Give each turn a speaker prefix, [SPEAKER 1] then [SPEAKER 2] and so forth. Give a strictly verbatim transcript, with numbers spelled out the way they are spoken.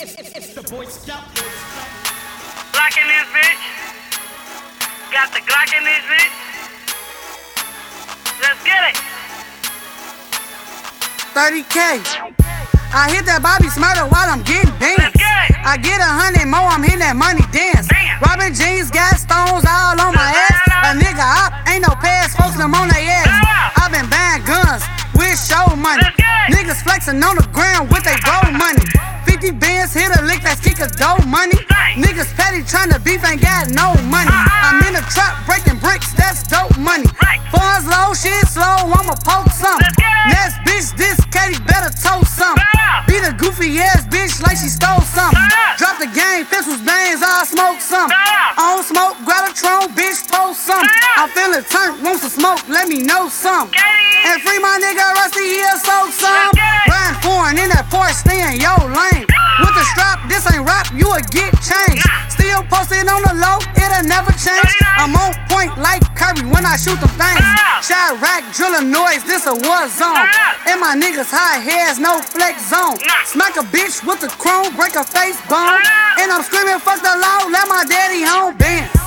[SPEAKER 1] It's, it's, it's the Boy Scout.
[SPEAKER 2] Glock in this bitch. Got the Glock in this bitch. Let's get it.
[SPEAKER 3] thirty K. I hit that Bobby Smurder while I'm getting bands. I get a hundred more, I'm hitting that money dance. Robbing jeans, gas stones all on my ass. A nigga up, ain't no pass, folks them on their ass. I been buying guns with show money. Niggas flexing on the ground with they bro money. fifty bands hit a lick, that's kick a dough money. Niggas petty tryna beef, ain't got no money. I'm in the trap breaking bricks, that's dope money. Funds low, shit slow, I'ma poke something. Next bitch, this Katie better toast something. Beat a goofy ass bitch like she stole something. Drop the game, pistols, bangs, I'll smoke something. I don't smoke, grab a tron, bitch, post something. I'm feeling turned, want some smoke, let me know something. And free my nigga Rusty, he'll soak some. Riding foreign in that Porsche, stay in yo lane. With the strap, this ain't rap, you'll get changed. Still posted on the low, it'll never change. I'm on point like Curry when I shoot them things. Shot rack, drilling noise, this a war zone. And my niggas high heads, no flex zone. Smack a bitch with the chrome, break a face bone. And I'm screaming, fuck the law, let my daddy home. Bam.